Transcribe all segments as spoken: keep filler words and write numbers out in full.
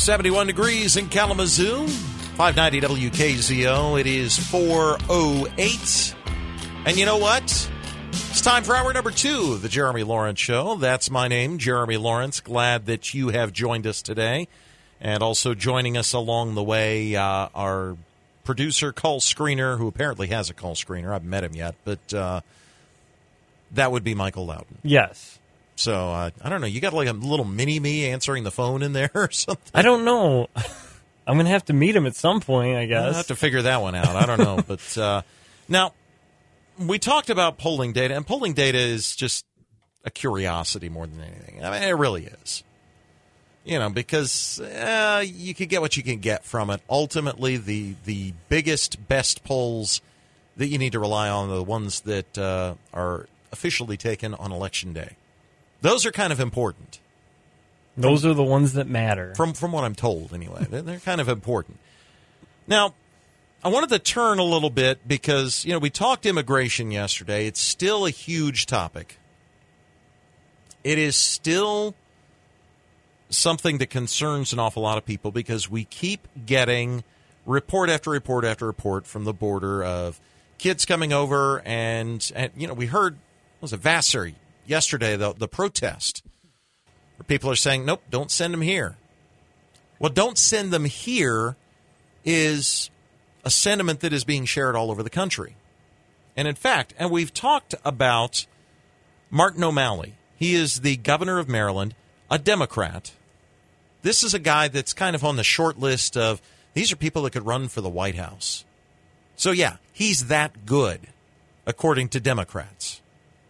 seventy-one degrees in Kalamazoo, five ninety W K Z O. It is four oh eight. And you know what? It's time for hour number two of the Jeremy Lawrence Show. That's my name, Jeremy Lawrence. Glad that you have joined us today. And also joining us along the way, uh, our producer, call screener, who apparently has a call screener. I haven't met him yet, but uh, that would be Michael Loudon. Yes. So, uh, I don't know. You got like a little mini-me answering the phone in there or something? I don't know. I'm going to have to meet him at some point, I guess. I'll have to figure that one out. I don't know. But uh, now, we talked about polling data, and polling data is just a curiosity more than anything. I mean, it really is. You know, because uh, you can get what you can get from it. Ultimately, the, the biggest, best polls that you need to rely on are the ones that uh, are officially taken on Election Day. Those are kind of important. Those are the ones that matter. From from what I'm told, anyway. They're, they're kind of important. Now, I wanted to turn a little bit because, you know, we talked immigration yesterday. It's still a huge topic. It is still something that concerns an awful lot of people because we keep getting report after report after report from the border of kids coming over. And, and you know, we heard, what was it, Vassar yesterday, the, the protest, where people are saying, nope, don't send them here. Well, don't send them here is a sentiment that is being shared all over the country. And in fact, and we've talked about Martin O'Malley. He is the governor of Maryland, a Democrat. This is a guy that's kind of on the short list of, these are people that could run for the White House. So yeah, he's that good, according to Democrats.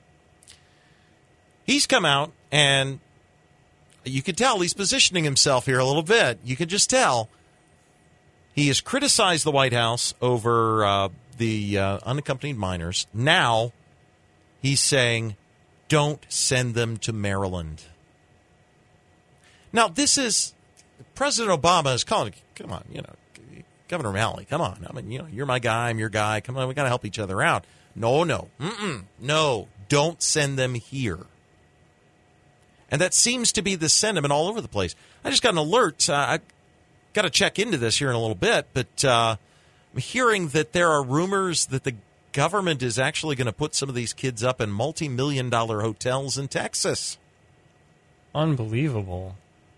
He's come out, and you can tell he's positioning himself here a little bit. You can just tell. He has criticized the White House over uh, the uh, unaccompanied minors. Now he's saying, don't send them to Maryland. Now, this is, President Obama is calling, come on, you know, Governor O'Malley, come on. I mean, you know, you're my guy, I'm your guy. Come on, we got to help each other out. No, no, mm-mm, no, don't send them here. And that seems to be the sentiment all over the place. I just got an alert. Uh, I got to check into this here in a little bit, but uh, I'm hearing that there are rumors that the government is actually going to put some of these kids up in multi-million dollar hotels in Texas. Unbelievable.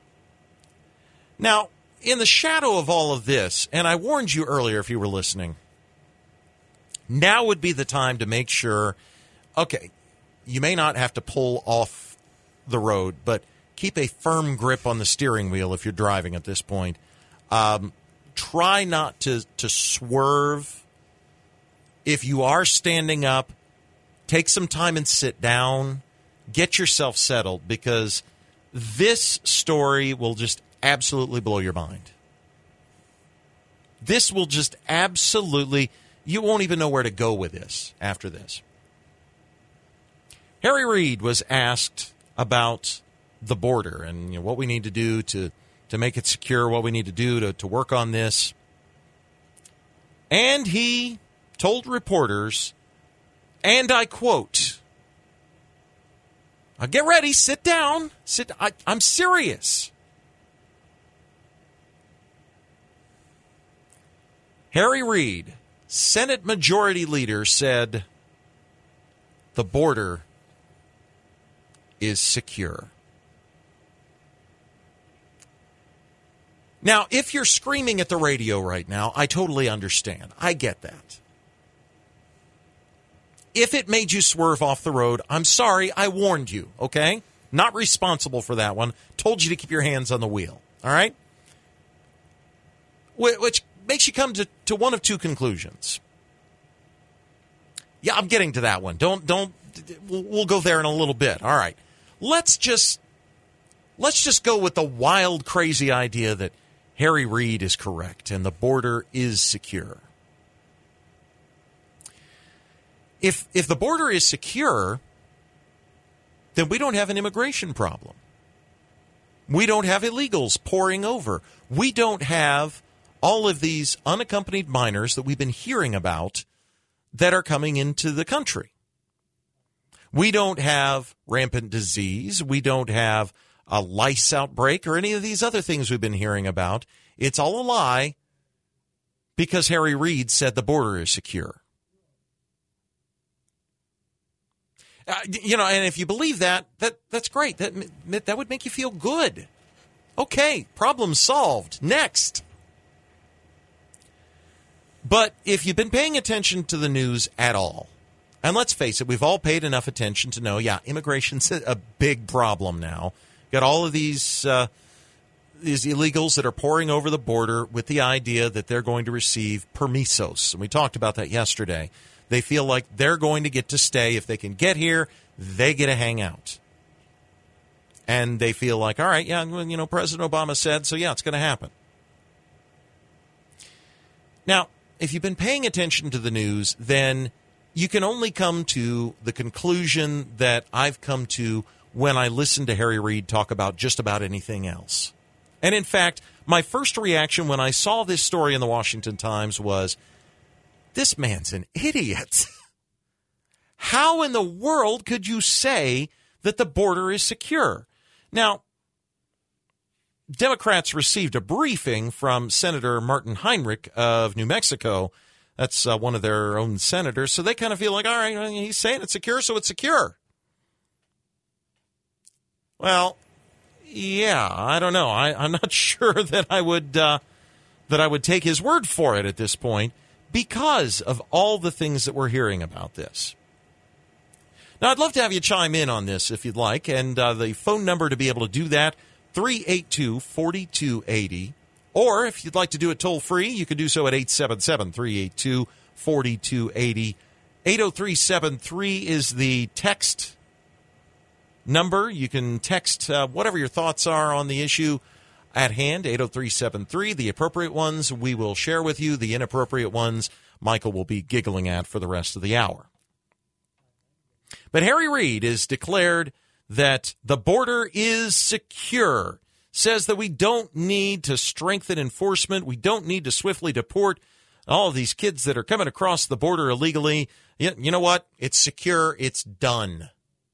Now, in the shadow of all of this, and I warned you earlier if you were listening, now would be the time to make sure, okay, you may not have to pull off the road, but keep a firm grip on the steering wheel if you're driving at this point. Um, try not to, to swerve. If you are standing up, take some time and sit down. Get yourself settled, because this story will just absolutely blow your mind. This will just absolutely, you won't even know where to go with this after this. Harry Reid was asked about the border and, you know, what we need to do to, to make it secure, what we need to do to, to work on this. And he told reporters, and I quote, uh, get ready, sit down, sit. I, I'm serious. Harry Reid, Senate Majority Leader, said the border is secure. Now, if you're screaming at the radio right now, I totally understand. I get that. If it made you swerve off the road, I'm sorry, I warned you, okay? Not responsible for that one. Told you to keep your hands on the wheel, all right? Which makes you come to, to one of two conclusions. Yeah, I'm getting to that one. Don't, don't, we'll go there in a little bit. All right. Let's just, let's just go with the wild, crazy idea that Harry Reid is correct and the border is secure. If, if the border is secure, then we don't have an immigration problem. We don't have illegals pouring over. We don't have all of these unaccompanied minors that we've been hearing about that are coming into the country. We don't have rampant disease. We don't have a lice outbreak or any of these other things we've been hearing about. It's all a lie because Harry Reid said the border is secure. Uh, you know, and if you believe that, that that's great. That that would make you feel good. Okay, problem solved. Next. But if you've been paying attention to the news at all, and let's face it, we've all paid enough attention to know, yeah, immigration's a big problem now. Got all of these uh, these illegals that are pouring over the border with the idea that they're going to receive permisos. And we talked about that yesterday. They feel like they're going to get to stay. If they can get here, they get to hang out. And they feel like, all right, yeah, you know, President Obama said, so yeah, it's going to happen. Now, if you've been paying attention to the news, then you can only come to the conclusion that I've come to when I listen to Harry Reid talk about just about anything else. And in fact, my first reaction when I saw this story in the Washington Times was, this man's an idiot. How in the world could you say that the border is secure? Now, Democrats received a briefing from Senator Martin Heinrich of New Mexico. That's uh, one of their own senators. So they kind of feel like, all right, he's saying it's secure, so it's secure. Well, yeah, I don't know. I, I'm not sure that I would uh, that I would take his word for it at this point, because of all the things that we're hearing about this. Now, I'd love to have you chime in on this if you'd like, and uh, the phone number to be able to do that, three eight two, four two eight zero, or if you'd like to do it toll-free, you can do so at eight seven seven, three eight two, four two eight zero. eight oh three seven three is the text number. You can text uh, whatever your thoughts are on the issue at hand, eight oh three seven three. The appropriate ones we will share with you. The inappropriate ones Michael will be giggling at for the rest of the hour. But Harry Reid has declared that the border is secure, says that we don't need to strengthen enforcement. We don't need to swiftly deport all of these kids that are coming across the border illegally. You, you know what? It's secure. It's done.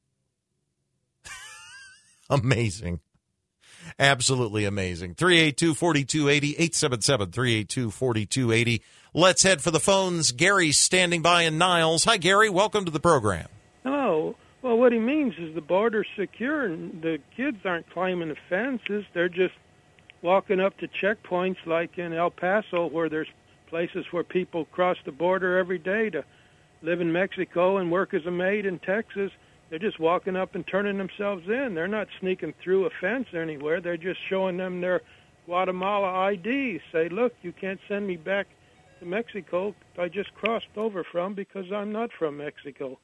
Amazing. Absolutely amazing. three eight two, four two eight zero, eight seven seven, three eight two, four two eight zero. Let's head for the phones. Gary's standing by in Niles. Hi, Gary. Welcome to the program. Hello. Well, what he means is the border's secure, and the kids aren't climbing the fences. They're just walking up to checkpoints like in El Paso, where there's places where people cross the border every day to live in Mexico and work as a maid in Texas. They're just walking up and turning themselves in. They're not sneaking through a fence anywhere. They're just showing them their Guatemala I D. Say, look, you can't send me back to Mexico I just crossed over from because I'm not from Mexico.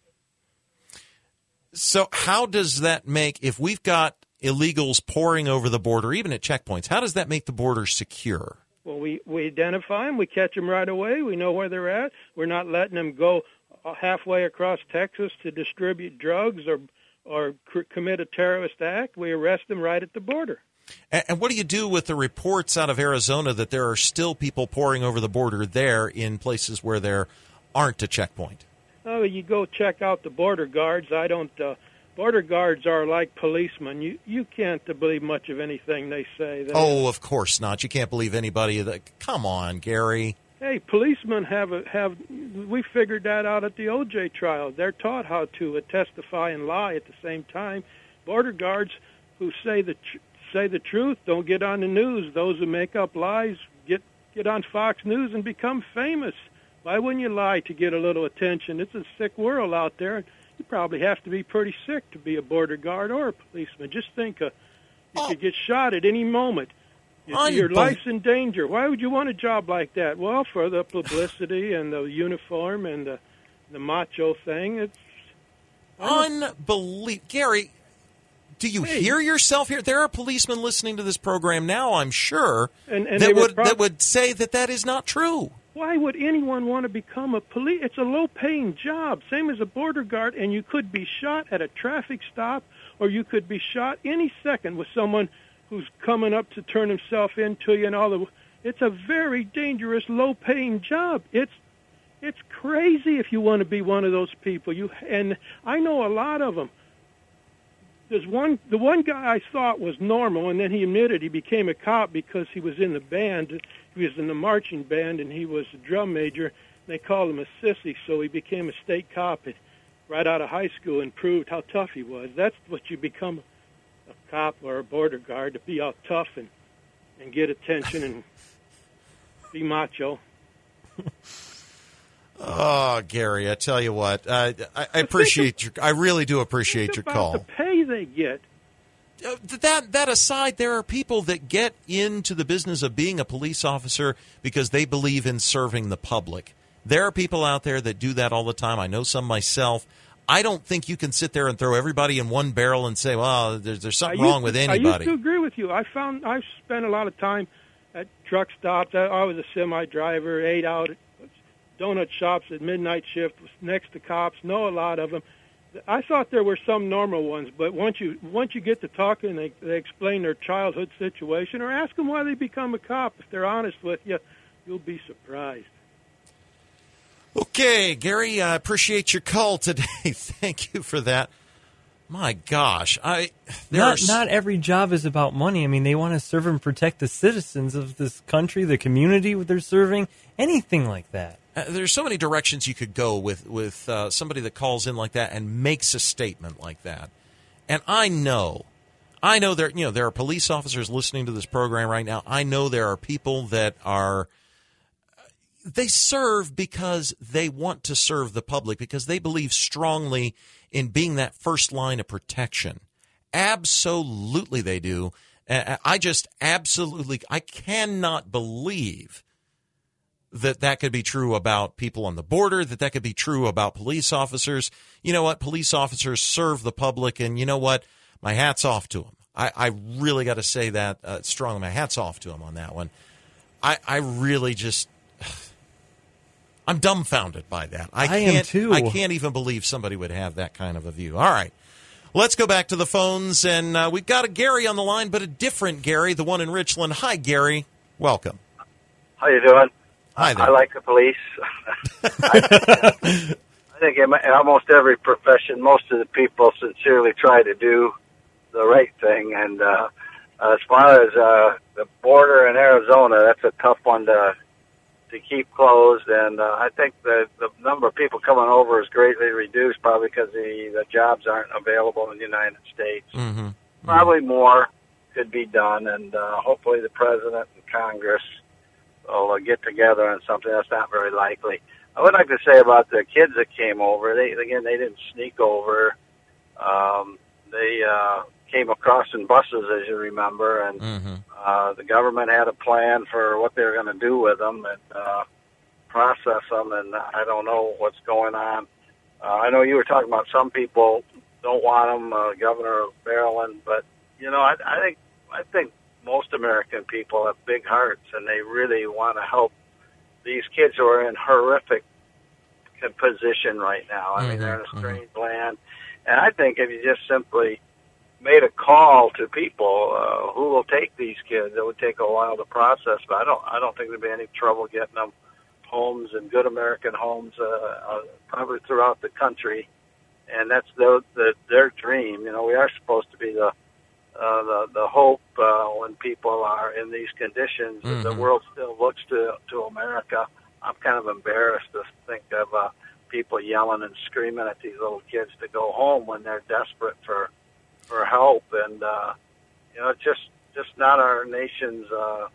So how does that make, if we've got illegals pouring over the border, even at checkpoints, how does that make the border secure? Well, we, we identify them. We catch them right away. We know where they're at. We're not letting them go halfway across Texas to distribute drugs or or c- commit a terrorist act. We arrest them right at the border. And, and what do you do with the reports out of Arizona that there are still people pouring over the border there in places where there aren't a checkpoint? Oh, you go check out the border guards. I don't. Uh, border guards are like policemen. You you can't believe much of anything they say. They, oh, of course not. You can't believe anybody that. Come on, Gary. Hey, policemen have a, have. We figured that out at the O J trial. They're taught how to uh, testify and lie at the same time. Border guards who say the tr- say the truth don't get on the news. Those who make up lies get get on Fox News and become famous. Why wouldn't you lie to get a little attention? It's a sick world out there. You probably have to be pretty sick to be a border guard or a policeman. Just think, uh, you oh. could get shot at any moment. Your, your life's in danger. Why would you want a job like that? Well, for the publicity and the uniform and the, the macho thing. It's unbelievable. Gary, do you hey. hear yourself here? There are policemen listening to this program now, I'm sure, and, and that, would, prob- that would say that that is not true. Why would anyone want to become a police? It's a low-paying job, same as a border guard, and you could be shot at a traffic stop, or you could be shot any second with someone who's coming up to turn himself into you and all the. It's a very dangerous, low-paying job. It's it's crazy if you want to be one of those people. You and I know a lot of them. there's one the one guy I thought was normal, and then he admitted he became a cop because he was in the band. He was in the marching band, and he was a drum major. They called him a sissy, so he became a state cop at, right out of high school and proved how tough he was. That's what you become, a cop or a border guard, to be all tough and, and get attention and be macho. Oh, Gary, I tell you what, uh, I, I appreciate your. I really do appreciate Think your about call. the pay they get. Uh, that that aside, there are people that get into the business of being a police officer because they believe in serving the public. There are people out there that do that all the time. I know some myself. I don't think you can sit there and throw everybody in one barrel and say, well, there's, there's something wrong to, with anybody. I used to agree with you. I found I've spent a lot of time at truck stops. I, I was a semi driver, ate out at donut shops at midnight shift next to cops. Know a lot of them. I thought there were some normal ones, but once you once you get to talking, they they explain their childhood situation, or ask them why they become a cop. If they're honest with you, you'll be surprised. Okay, Gary, I appreciate your call today. Thank you for that. My gosh, I not not every job is about money. I mean, they want to serve and protect the citizens of this country, the community they're serving, anything like that. Uh, there's so many directions you could go with with uh, somebody that calls in like that and makes a statement like that. And I know, I know there you know there are police officers listening to this program right now. I know there are people that are. They serve because they want to serve the public, because they believe strongly in being that first line of protection. Absolutely they do. I just absolutely, I cannot believe that that could be true about people on the border, that that could be true about police officers. You know what? Police officers serve the public, and you know what? My hat's off to them. I, I really got to say that uh, strongly. My hat's off to them on that one. I, I really just... I'm dumbfounded by that. I, I can't, am too. I can't even believe somebody would have that kind of a view. All right. Let's go back to the phones, and uh, we've got a Gary on the line, but a different Gary, the one in Richland. Hi, Gary. Welcome. How you doing? Hi there. I like the police. I, I think in almost every profession, most of the people sincerely try to do the right thing. And uh, as far as uh, the border in Arizona, that's a tough one to to keep closed. And uh, I think the the number of people coming over is greatly reduced, probably because the, the jobs aren't available in the United States. Mm-hmm. Probably more could be done, and uh, hopefully the president and Congress will uh, get together on something. That's not very likely. I would like to say about the kids that came over, they again, they didn't sneak over. Um, they uh, came across in buses, as you remember, and Mm-hmm. uh, the government had a plan for what they were going to do with them and uh, process them, and I don't know what's going on. Uh, I know you were talking about some people don't want them, uh, Governor of Maryland, but, you know, I, I think I think most American people have big hearts, and they really want to help these kids who are in horrific position right now. I mean, Mm-hmm, they're in a mm-hmm. strange land. And I think if you just simply made a call to people uh, who will take these kids, it would take a while to process, but I don't I don't think there'd be any trouble getting them homes, and good American homes uh, uh, probably throughout the country. And that's their, the, their dream. You know, we are supposed to be the uh, the, the hope uh, when people are in these conditions. Mm-hmm. The world still looks to to America. I'm kind of embarrassed to think of uh, people yelling and screaming at these little kids to go home when they're desperate for for help. And uh, you know, it's just just not our nation's uh,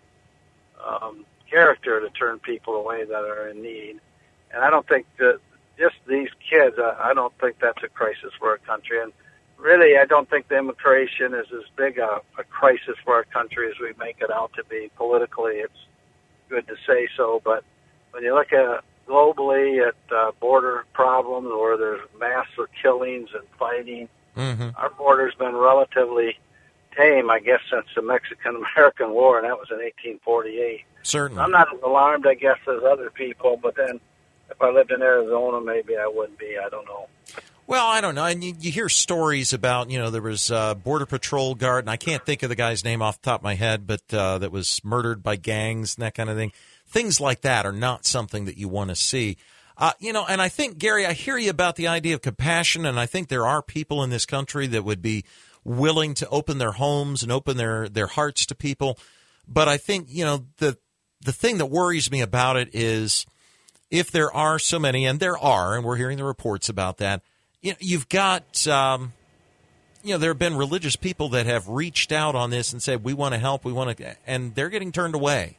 um, character to turn people away that are in need. And I don't think that just these kids. I, I don't think that's a crisis for our country. And really, I don't think the immigration is as big a, a crisis for our country as we make it out to be. Politically, it's good to say so, but when you look at globally at uh, border problems where there's mass killings and fighting, Mm-hmm. our border's been relatively tame, I guess, since the Mexican-American War, and that was in eighteen forty-eight. Certainly. I'm not as alarmed, I guess, as other people, but then if I lived in Arizona, maybe I would be. I don't know. Well, I don't know. And you, you hear stories about, you know, there was a Border Patrol guard, and I can't think of the guy's name off the top of my head, but uh, that was murdered by gangs and that kind of thing. Things like that are not something that you want to see. Uh, you know, and I think, Gary, I hear you about the idea of compassion, and I think there are people in this country that would be willing to open their homes and open their, their hearts to people. But I think, you know, the the thing that worries me about it is if there are so many, and there are, and we're hearing the reports about that, you know, you've got, um, you know, there have been religious people that have reached out on this and said, we want to help, we want to, and they're getting turned away.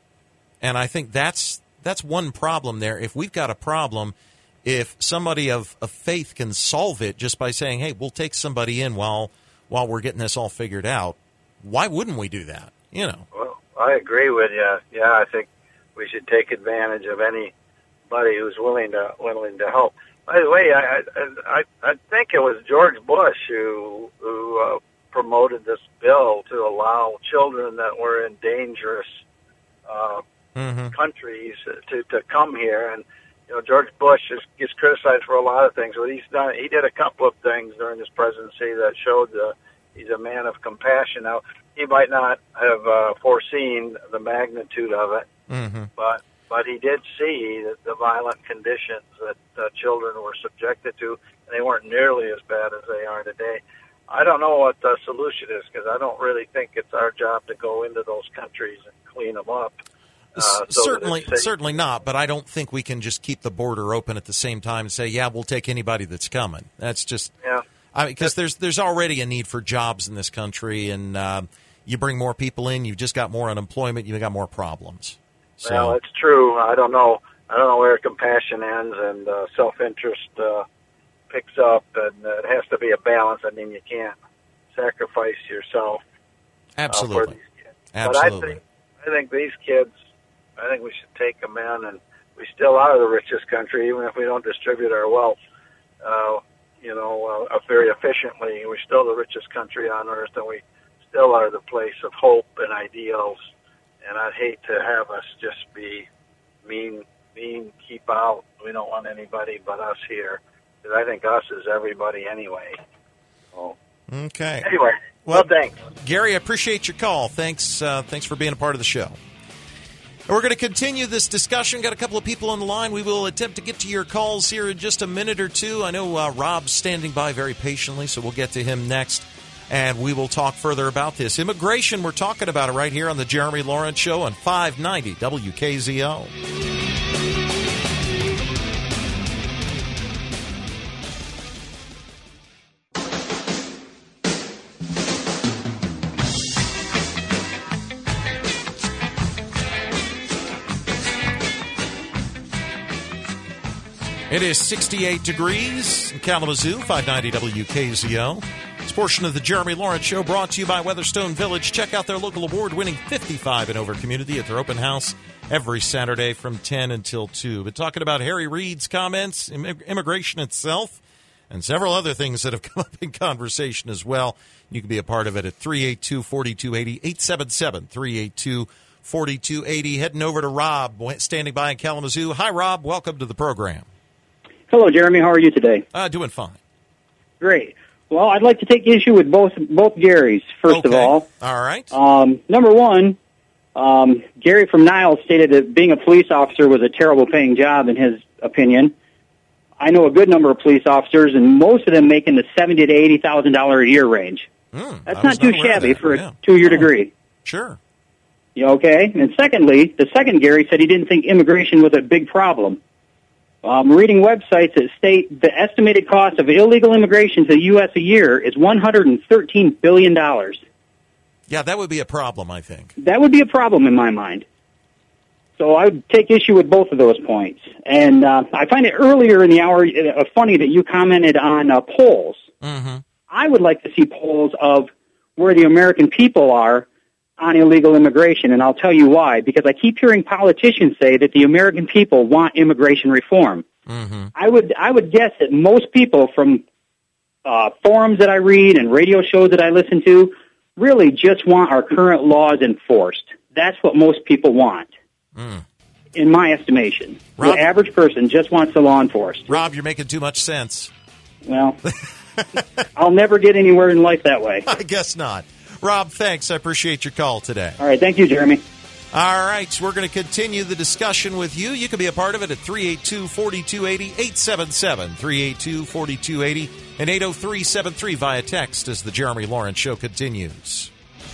And I think that's that's one problem there. If we've got a problem, if somebody of, of faith can solve it just by saying, hey, we'll take somebody in while while we're getting this all figured out, why wouldn't we do that? You know. Well, I agree with you. Yeah, I think we should take advantage of anybody who's willing to willing to help. By the way, I I I think it was George Bush who who uh, promoted this bill to allow children that were in dangerous uh, mm-hmm. countries to to come here. And you know, George Bush is, gets criticized for a lot of things, but he's done. He did a couple of things during his presidency that showed the, he's a man of compassion. Now, he might not have uh, foreseen the magnitude of it, mm-hmm. but but he did see that the violent conditions that uh, children were subjected to, and they weren't nearly as bad as they are today. I don't know what the solution is, because I don't really think it's our job to go into those countries and clean them up. Uh, so certainly, certainly not. But I don't think we can just keep the border open at the same time and say, "Yeah, we'll take anybody that's coming." That's just, yeah. I mean, because there's there's already a need for jobs in this country, and uh, you bring more people in, you've just got more unemployment, you've got more problems. So, well, it's true. I don't know. I don't know where compassion ends and uh, self-interest uh, picks up, and uh, it has to be a balance. I mean, you can't sacrifice yourself. Absolutely. Uh, for these kids. Absolutely. But I think I think these kids. I think we should take them in, and we still are the richest country, even if we don't distribute our wealth, uh, you know, uh, very efficiently. We're still the richest country on earth, and we still are the place of hope and ideals. And I'd hate to have us just be mean, mean, keep out. We don't want anybody but us here, because I think us is everybody anyway. So, okay. Anyway, well, well thanks, Gary. I appreciate your call. Thanks, uh, thanks for being a part of the show. We're going to continue this discussion. Got a couple of people on the line. We will attempt to get to your calls here in just a minute or two. I know uh, Rob's standing by very patiently, so we'll get to him next, and we will talk further about this. Immigration, we're talking about it right here on the Jeremy Lawrence Show on five ninety W K Z O. It is sixty-eight degrees in Kalamazoo, five ninety W K Z O. This portion of the Jeremy Lawrence Show brought to you by Weatherstone Village. Check out their local award-winning fifty-five and over community at their open house every Saturday from ten until two. Been talking about Harry Reid's comments, immigration itself, and several other things that have come up in conversation as well. You can be a part of it at three eight two, four two eight zero, eight seven seven, three eight two, four two eight zero. Heading over to Rob, standing by in Kalamazoo. Hi, Rob. Welcome to the program. Hello, Jeremy. How are you today? Uh, doing fine. Great. Well, I'd like to take issue with both both Garys, first okay. of all. All right. Um, number one, um, Gary from Niles stated that being a police officer was a terrible paying job, in his opinion. I know a good number of police officers, and most of them make in the seventy thousand to eighty thousand dollars a year range. Mm, That's not too shabby for yeah. a two-year oh, degree. Sure. You okay? And secondly, the second Gary said he didn't think immigration was a big problem. I'm reading websites that state the estimated cost of illegal immigration to the U S a year is one hundred thirteen billion dollars. Yeah, that would be a problem, I think. That would be a problem in my mind. So I would take issue with both of those points. And uh, I find it earlier in the hour uh, funny that you commented on uh, polls. Mm-hmm. I would like to see polls of where the American people are on illegal immigration, and I'll tell you why. Because I keep hearing politicians say that the American people want immigration reform. Mm-hmm. I would I would guess that most people from uh, forums that I read and radio shows that I listen to really just want our current laws enforced. That's what most people want, mm. in my estimation. Rob, the average person just wants the law enforced. Rob, you're making too much sense. Well, I'll never get anywhere in life that way. I guess not. Rob, thanks. I appreciate your call today. All right. Thank you, Jeremy. All right, so we're going to continue the discussion with you. You can be a part of it at three eight two, four two eight zero, eight seven seven, three eight two, four two eight zero, and eight oh three seven three via text as the Jeremy Lawrence Show continues.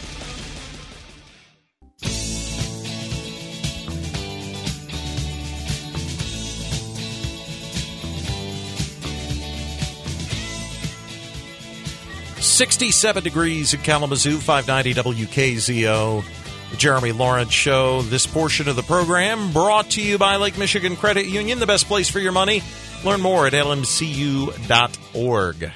sixty-seven degrees in Kalamazoo, five ninety W K Z O. The Jeremy Lawrence Show. This portion of the program brought to you by Lake Michigan Credit Union, the best place for your money. Learn more at L M C U dot org.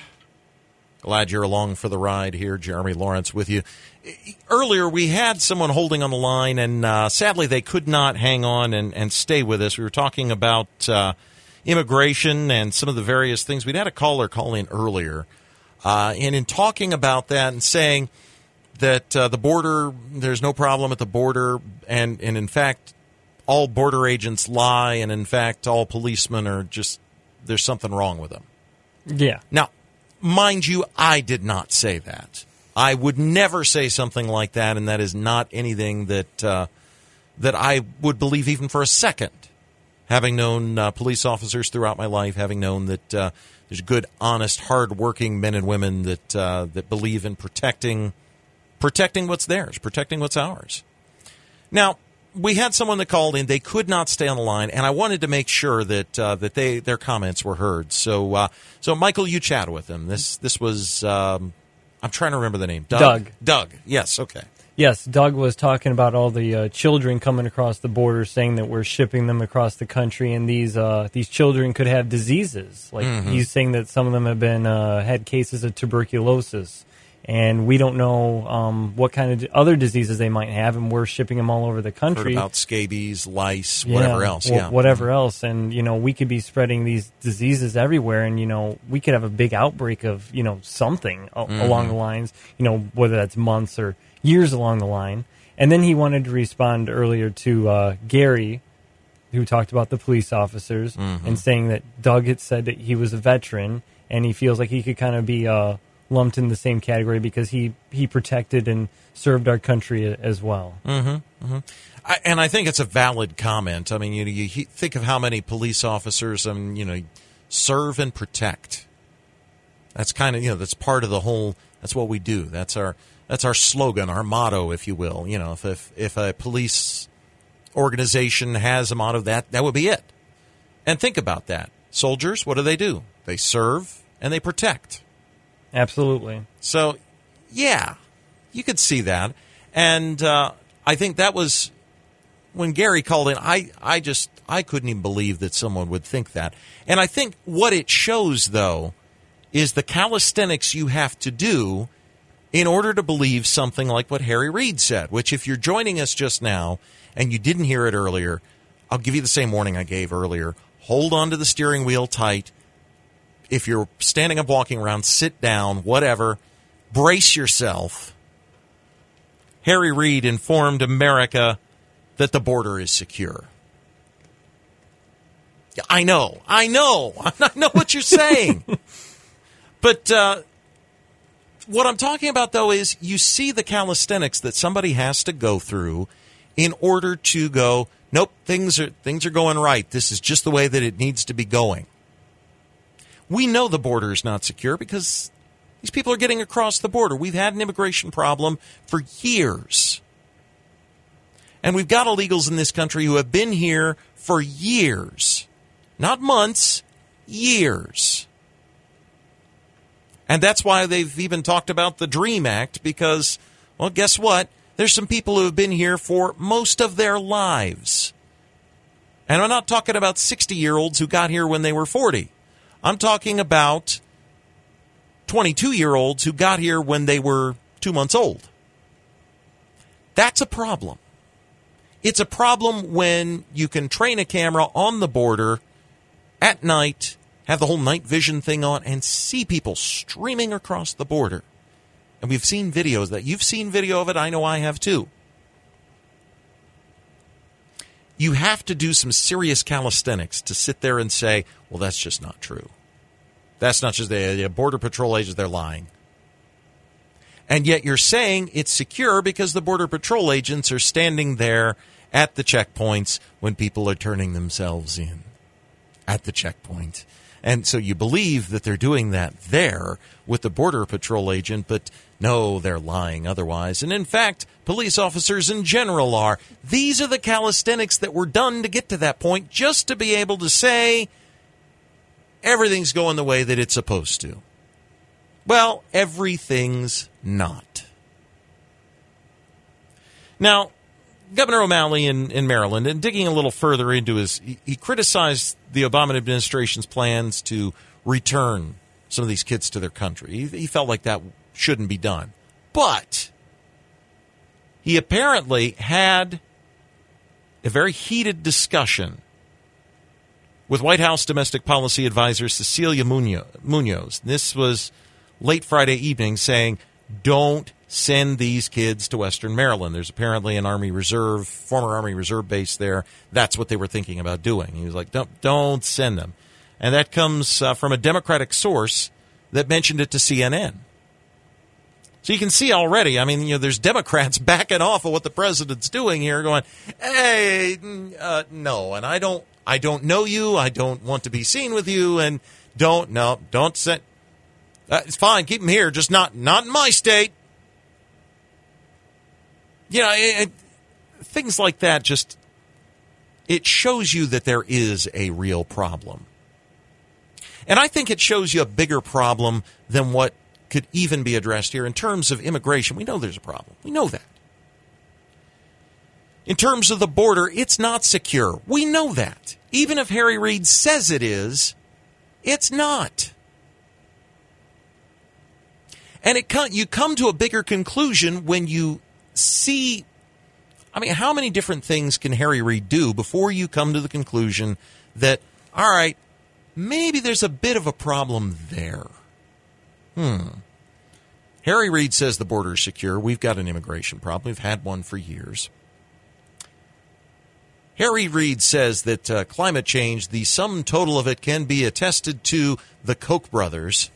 Glad you're along for the ride here. Jeremy Lawrence with you. Earlier, we had someone holding on the line, and uh, sadly, they could not hang on and, and stay with us. We were talking about uh, immigration and some of the various things. We'd had a caller call in earlier, uh, and in talking about that and saying that uh, the border, there's no problem at the border, and, and in fact, all border agents lie, and in fact, all policemen are just, there's something wrong with them. Yeah. Now, mind you, I did not say that. I would never say something like that, and that is not anything that uh, that I would believe even for a second, having known uh, police officers throughout my life, having known that uh, there's good, honest, hard-working men and women that uh, that believe in protecting protecting what's theirs, protecting what's ours. Now, we had someone that called in. They could not stay on the line, and I wanted to make sure that uh, that they their comments were heard. So, uh, so Michael, you chatted with them. This this was um, I'm trying to remember the name. Doug. Doug. Doug. Yes. Okay. Yes, Doug was talking about all the uh, children coming across the border, saying that we're shipping them across the country, and these uh, these children could have diseases. Like mm-hmm. he's saying that some of them have been uh, had cases of tuberculosis. And we don't know um, what kind of other diseases they might have, and we're shipping them all over the country. Heard about scabies, lice, yeah, whatever else. w- Yeah, whatever mm-hmm. else. And, you know, we could be spreading these diseases everywhere, and, you know, we could have a big outbreak of, you know, something a- mm-hmm. along the lines, you know, whether that's months or years along the line. And then he wanted to respond earlier to uh, Gary, who talked about the police officers, mm-hmm. and saying that Doug had said that he was a veteran, and he feels like he could kind of be uh, lumped in the same category because he, he protected and served our country as well. Mm-hmm, mm-hmm. I, and I think it's a valid comment. I mean, you, you think of how many police officers, um, you know, serve and protect. That's kind of, you know, that's part of the whole, that's what we do. That's our that's our slogan, our motto, if you will. You know, if if, if a police organization has a motto, that, that would be it. And think about that. Soldiers, what do they do? They serve and they protect. Absolutely. So, yeah, you could see that. And uh, I think that was, when Gary called in, I, I just, I couldn't even believe that someone would think that. And I think what it shows, though, is the calisthenics you have to do in order to believe something like what Harry Reid said, which if you're joining us just now and you didn't hear it earlier, I'll give you the same warning I gave earlier. Hold on to the steering wheel tight. If you're standing up, walking around, sit down, whatever, brace yourself. Harry Reid informed America that the border is secure. I know, I know, I know what you're saying. But uh, what I'm talking about, though, is you see the calisthenics that somebody has to go through in order to go, nope, things are things are going right. This is just the way that it needs to be going. We know the border is not secure because these people are getting across the border. We've had an immigration problem for years. And we've got illegals in this country who have been here for years. Not months, years. And that's why they've even talked about the DREAM Act because, well, guess what? There's some people who have been here for most of their lives. And I'm not talking about sixty-year-olds who got here when they were forty. I'm talking about twenty-two-year-olds who got here when they were two months old. That's a problem. It's a problem when you can train a camera on the border at night, have the whole night vision thing on, and see people streaming across the border. And we've seen videos that you've seen video of it. I know I have too. You have to do some serious calisthenics to sit there and say, well, that's just not true. That's not just the Border Patrol agents, they're lying. And yet you're saying it's secure because the Border Patrol agents are standing there at the checkpoints when people are turning themselves in at the checkpoint. And so you believe that they're doing that there with the Border Patrol agent, but no, they're lying otherwise. And in fact, police officers in general are. These are the calisthenics that were done to get to that point, just to be able to say everything's going the way that it's supposed to. Well, everything's not. Now, Governor O'Malley in, in Maryland, and digging a little further into his, he, he criticized the Obama administration's plans to return some of these kids to their country. He, he felt like that shouldn't be done. But he apparently had a very heated discussion with White House Domestic Policy Advisor Cecilia Munoz. This was late Friday evening, saying, don't send these kids to Western Maryland. There's apparently an Army Reserve, former Army Reserve base there. That's what they were thinking about doing. He was like, don't, don't send them. And that comes uh, from a Democratic source that mentioned it to C N N. So you can see already, I mean, you know, there's Democrats backing off of what the president's doing here, going, hey, uh, no, and I don't, I don't know you, I don't want to be seen with you, and don't, no, don't send. Uh, it's fine, keep them here, just not, not in my state. You know, it, it, things like that just, it shows you that there is a real problem. And I think it shows you a bigger problem than what could even be addressed here in terms of immigration. We know there's a problem. We know that. In terms of the border, it's not secure. We know that. Even if Harry Reid says it is, it's not. And it you come to a bigger conclusion when you see, I mean, how many different things can Harry Reid do before you come to the conclusion that, all right, maybe there's a bit of a problem there. Hmm. Harry Reid says the border is secure. We've got an immigration problem. We've had one for years. Harry Reid says that uh, climate change, the sum total of it can be attested to the Koch brothers.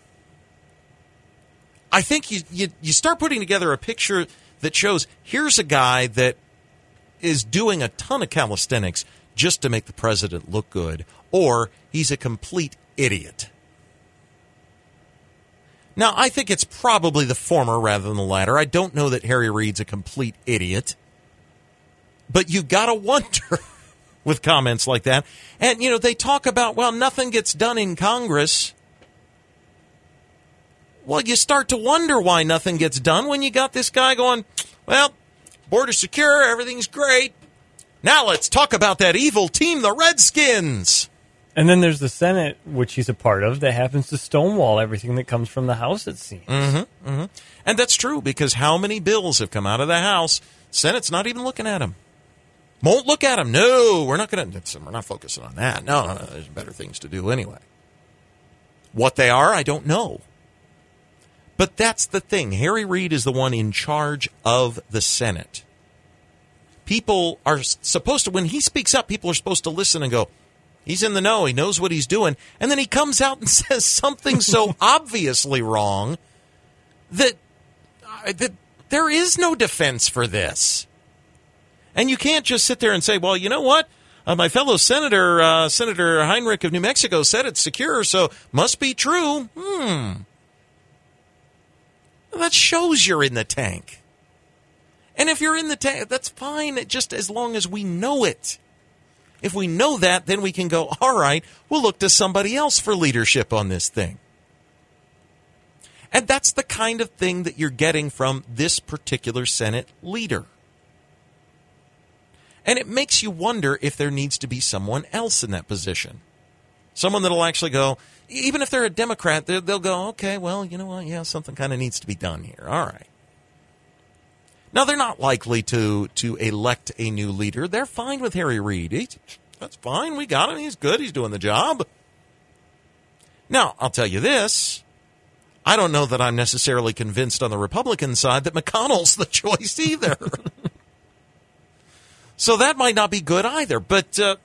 I think you, you, you start putting together a picture that shows here's a guy that is doing a ton of calisthenics just to make the president look good, or he's a complete idiot. Now, I think it's probably the former rather than the latter. I don't know that Harry Reid's a complete idiot. But you've got to wonder with comments like that. And, you know, they talk about, well, nothing gets done in Congress. Well, you start to wonder why nothing gets done when you got this guy going, well, border's secure, everything's great. Now let's talk about that evil team, the Redskins. And then there's the Senate, which he's a part of, that happens to stonewall everything that comes from the House, it seems. Mm-hmm, mm-hmm. And that's true, because how many bills have come out of the House? Senate's not even looking at them. Won't look at them. No, we're not going to. We're not focusing on that. No, no, no, there's better things to do anyway. What they are, I don't know. But that's the thing. Harry Reid is the one in charge of the Senate. People are supposed to, when he speaks up, people are supposed to listen and go, he's in the know. He knows what he's doing. And then he comes out and says something so obviously wrong that, uh, that there is no defense for this. And you can't just sit there and say, well, you know what? Uh, my fellow senator, uh, Senator Heinrich of New Mexico, said it's secure, so must be true. Hmm. Well, that shows you're in the tank. And if you're in the tank, that's fine, just as long as we know it. If we know that, then we can go, all right, we'll look to somebody else for leadership on this thing. And that's the kind of thing that you're getting from this particular Senate leader. And it makes you wonder if there needs to be someone else in that position. Someone that'll actually go, even if they're a Democrat, they'll go, okay, well, you know what, yeah, something kind of needs to be done here. All right. Now, they're not likely to to elect a new leader. They're fine with Harry Reid. He's, that's fine. We got him. He's good. He's doing the job. Now, I'll tell you this. I don't know that I'm necessarily convinced on the Republican side that McConnell's the choice either. So that might not be good either. But uh,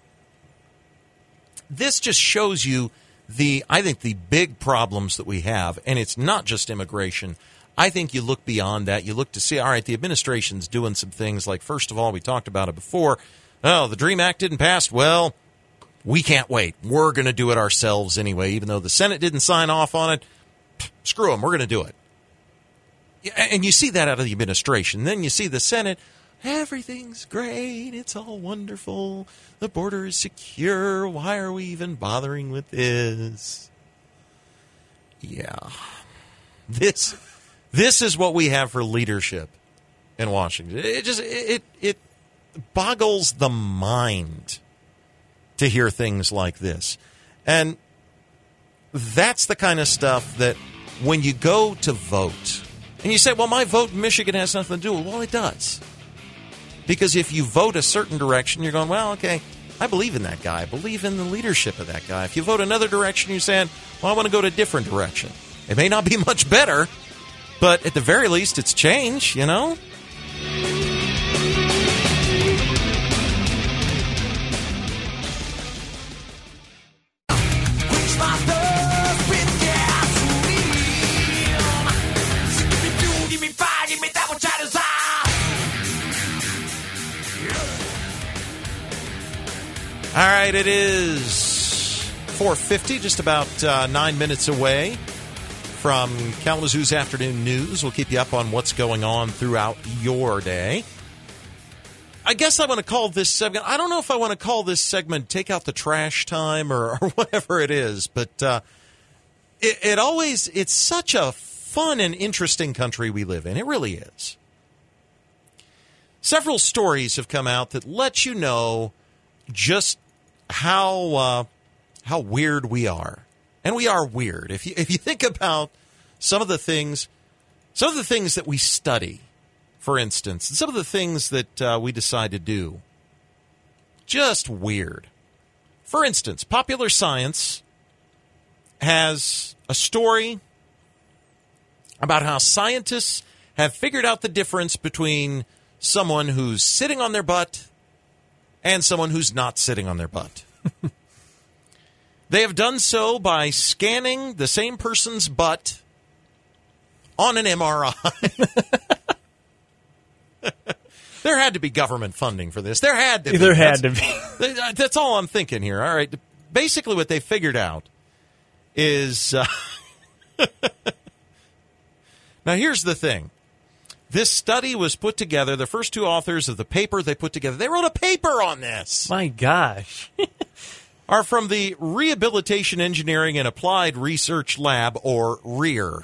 this just shows you the, I think, the big problems that we have. And it's not just immigration. I think you look beyond that. You look to see, all right, the administration's doing some things like, first of all, we talked about it before. Oh, the DREAM Act didn't pass. Well, we can't wait. We're going to do it ourselves anyway, even though the Senate didn't sign off on it. Screw them. We're going to do it. And you see that out of the administration. Then you see the Senate. Everything's great. It's all wonderful. The border is secure. Why are we even bothering with this? Yeah. This this is what we have for leadership in Washington. It just it it boggles the mind to hear things like this. And that's the kind of stuff that when you go to vote, and you say, well, my vote in Michigan has nothing to do with it. Well, it does. Because if you vote a certain direction, you're going, well, okay, I believe in that guy. I believe in the leadership of that guy. If you vote another direction, you're saying, well, I want to go to a different direction. It may not be much better, but at the very least, it's change, you know? All right, it is four fifty, just about uh, nine minutes away from Kalamazoo's Afternoon News. We'll keep you up on what's going on throughout your day. I guess I want to call this segment, I don't know if I want to call this segment Take Out the Trash Time or, or whatever it is, but uh, it, it always, it's such a fun and interesting country we live in. It really is. Several stories have come out that let you know just how uh, how weird we are, and we are weird. If you if you think about some of the things, some of the things that we study, for instance, and some of the things that uh, we decide to do, just weird. For instance, Popular Science has a story about how scientists have figured out the difference between someone who's sitting on their butt and someone who's not sitting on their butt. They have done so by scanning the same person's butt on an M R I. There had to be government funding for this. There had to be. There had that's, to be. That's all I'm thinking here. All right. Basically, what they figured out is... Uh, now, here's the thing. This study was put together, the first two authors of the paper they put together, they wrote a paper on this. My gosh. Are from the Rehabilitation Engineering and Applied Research Lab, or R E R.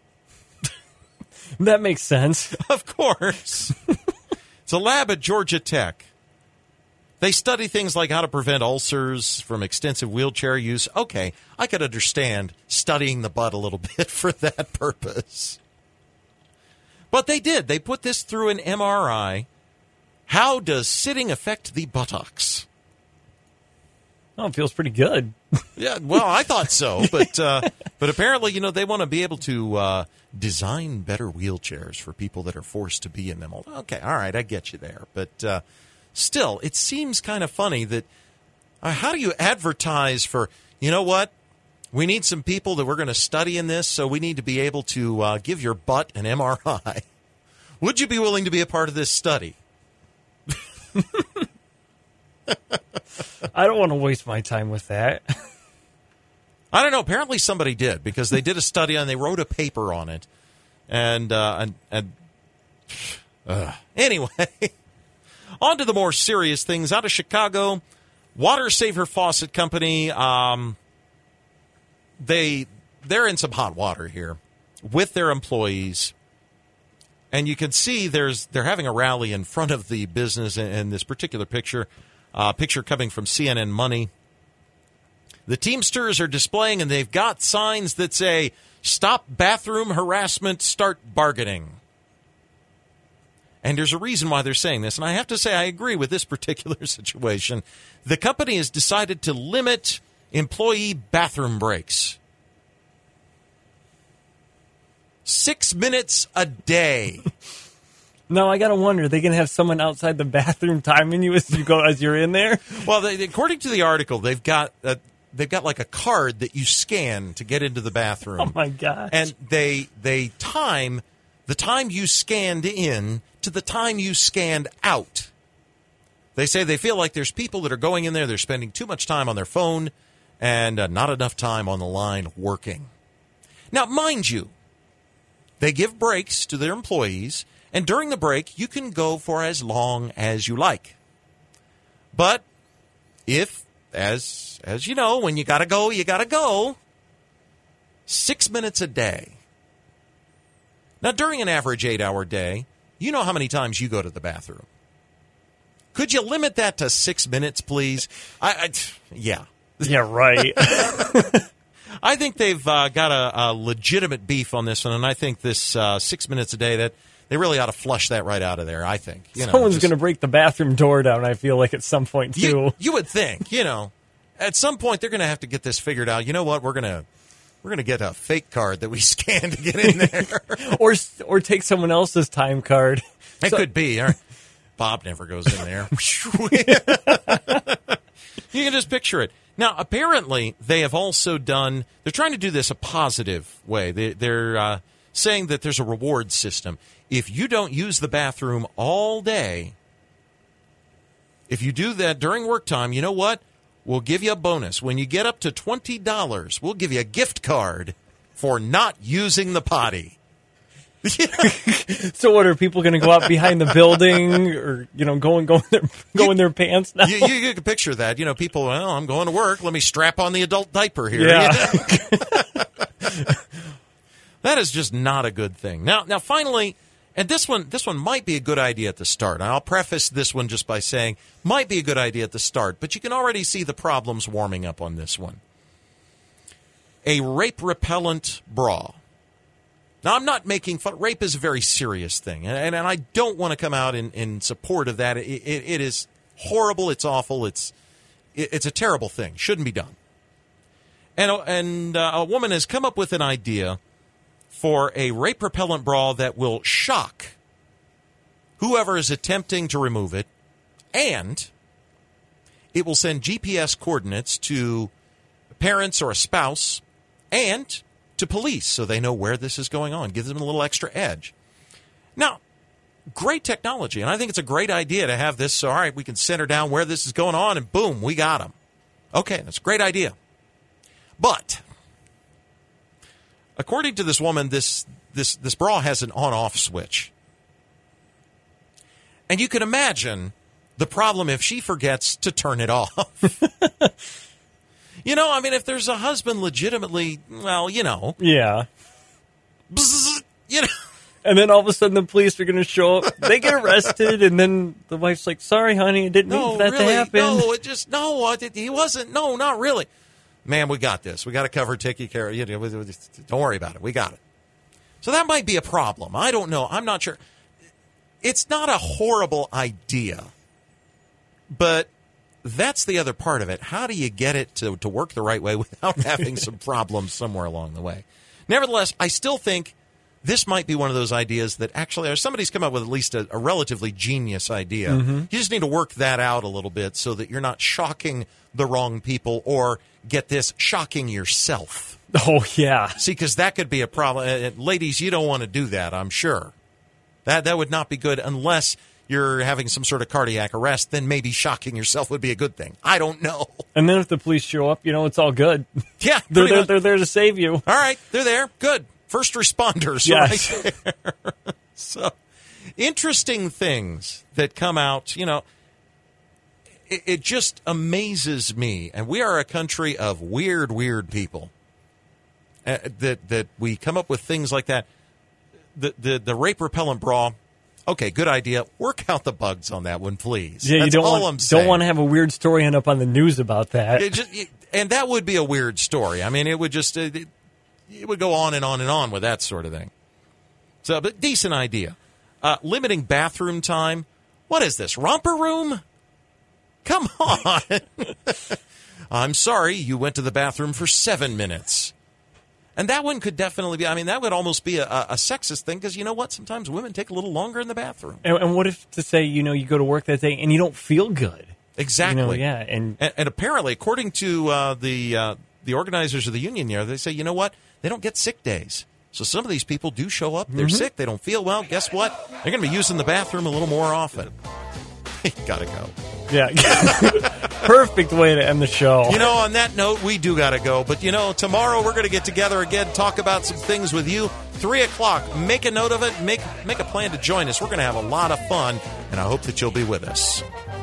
That makes sense. Of course. It's a lab at Georgia Tech. They study things like how to prevent ulcers from extensive wheelchair use. Okay, I could understand studying the butt a little bit for that purpose. But they did. They put this through an M R I. How does sitting affect the buttocks? Oh, it feels pretty good. Yeah, well, I thought so. But uh, but apparently, you know, they want to be able to uh, design better wheelchairs for people that are forced to be in them. Okay, all right, I get you there. But uh, still, it seems kind of funny that uh, how do you advertise for, you know what? We need some people that we're going to study in this, so we need to be able to uh, give your butt an M R I. Would you be willing to be a part of this study? I don't want to waste my time with that. I don't know. Apparently somebody did, because they did a study and they wrote a paper on it. And, uh, and, and uh, anyway, on to the more serious things. Out of Chicago, Water Saver Faucet Company, um... They, they're in some hot water here with their employees, and you can see there's they're having a rally in front of the business in, in this particular picture, uh, picture coming from C N N Money. The Teamsters are displaying, and they've got signs that say, "Stop bathroom harassment, start bargaining." And there's a reason why they're saying this, and I have to say I agree with this particular situation. The company has decided to limit employee bathroom breaks. Six minutes a day. No, I gotta wonder, are they gonna have someone outside the bathroom timing you as you go as you're in there? Well, they, according to the article, they've got a, they've got like a card that you scan to get into the bathroom. Oh my gosh! And they they time the time you scanned in to the time you scanned out. They say they feel like there's people that are going in there, they're spending too much time on their phone and uh, not enough time on the line working. Now, mind you, they give breaks to their employees, and during the break, you can go for as long as you like. But if, as as you know, when you got to go, you got to go, six minutes a day. Now, during an average eight-hour day, you know how many times you go to the bathroom. Could you limit that to six minutes, please? I, I yeah. Yeah, right. I think they've uh, got a, a legitimate beef on this one, and I think this uh, six minutes a day, that they really ought to flush that right out of there, I think. You know, Someone's going to break the bathroom door down, I feel like, at some point, too. You, you would think, you know. At some point, they're going to have to get this figured out. You know what? We're going to we're going to get a fake card that we scan to get in there. or or take someone else's time card. It So- could be. All right. Bob never goes in there. You can just picture it. Now, apparently, they have also done, they're trying to do this a positive way. They, they're uh, saying that there's a reward system. If you don't use the bathroom all day, if you do that during work time, you know what? We'll give you a bonus. When you get up to twenty dollars, we'll give you a gift card for not using the potty. So what, are people going to go out behind the building or, you know, go and go in their, go You- in their pants now? You, you, you can picture that. You know, people, well, I'm going to work. Let me strap on the adult diaper here. Yeah. That is just not a good thing. Now, now, finally, and this one, this one might be a good idea at the start. And I'll preface this one just by saying, might be a good idea at the start, but you can already see the problems warming up on this one. A rape repellent bra. Now, I'm not making fun. Rape is a very serious thing, and, and, and I don't want to come out in, in support of that. It, it, it is horrible. It's awful. It's it, it's a terrible thing. Shouldn't be done. And, and uh, a woman has come up with an idea for a rape repellent bra that will shock whoever is attempting to remove it, and it will send G P S coordinates to parents or a spouse and to police so they know where this is going on. Give them a little extra edge. Now, great technology, and I think it's a great idea to have this. So, all right, we can center down where this is going on, and boom, we got them. Okay, that's a great idea. But according to this woman, this this this bra has an on-off switch. And you can imagine the problem if she forgets to turn it off. You know, I mean, if there's a husband legitimately, well, you know. Yeah. Bzz, you know. And then all of a sudden the police are going to show up. They get arrested, and then the wife's like, sorry, honey, I didn't mean No, for that really, to happen. no, it just, no, I did- he wasn't, no, not really. Man, we got this. We got to cover, take care of, you know, don't worry about it. We got it. So that might be a problem. I don't know. I'm not sure. It's not a horrible idea, but that's the other part of it. How do you get it to, to work the right way without having some problems somewhere along the way? Nevertheless, I still think this might be one of those ideas that actually, or somebody's come up with at least a, a relatively genius idea. Mm-hmm. You just need to work that out a little bit so that you're not shocking the wrong people or, get this, shocking yourself. Oh, yeah. See, because that could be a problem. Uh, ladies, you don't want to do that, I'm sure. That that would not be good unless you're having some sort of cardiac arrest. Then maybe shocking yourself would be a good thing. I don't know. And then if the police show up, you know, it's all good. Yeah. They're pretty there, much. they're there to save you. All right, they're there. Good. First responders Yes. right there. So, interesting things that come out, you know, it, it just amazes me. And we are a country of weird, weird people. Uh, that that we come up with things like that. The, the the rape repellent bra, okay, good idea. Work out the bugs on that one, please. Yeah, That's you don't all want, I'm saying. don't want to have a weird story end up on the news about that. It just, it- and that would be a weird story. I mean, it would just it, it, it would go on and on and on with that sort of thing. So, but decent idea. Uh, limiting bathroom time. What is this, romper room? Come on. I'm sorry, you went to the bathroom for seven minutes. And that one could definitely be, I mean, that would almost be a, a sexist thing because you know what? Sometimes women take a little longer in the bathroom. And, and what if, to say, you know, you go to work that day and you don't feel good? Exactly. You know, yeah. And, And, and apparently, according to uh, the uh, the organizers of the union here, they say, you know what? They don't get sick days. So some of these people do show up. They're mm-hmm. sick. They don't feel well. Guess what? They're going to be using the bathroom a little more often. Gotta go. Yeah. Perfect way to end the show. You know, on that note, we do gotta go. But, you know, tomorrow we're going to get together again, talk about some things with you. Three o'clock. Make a note of it. Make, make a plan to join us. We're going to have a lot of fun, and I hope that you'll be with us.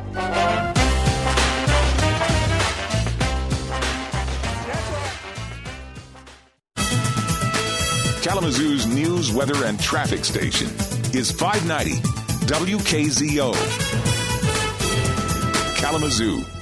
Kalamazoo's news, weather, and traffic station is five ninety W K Z O. Kalamazoo.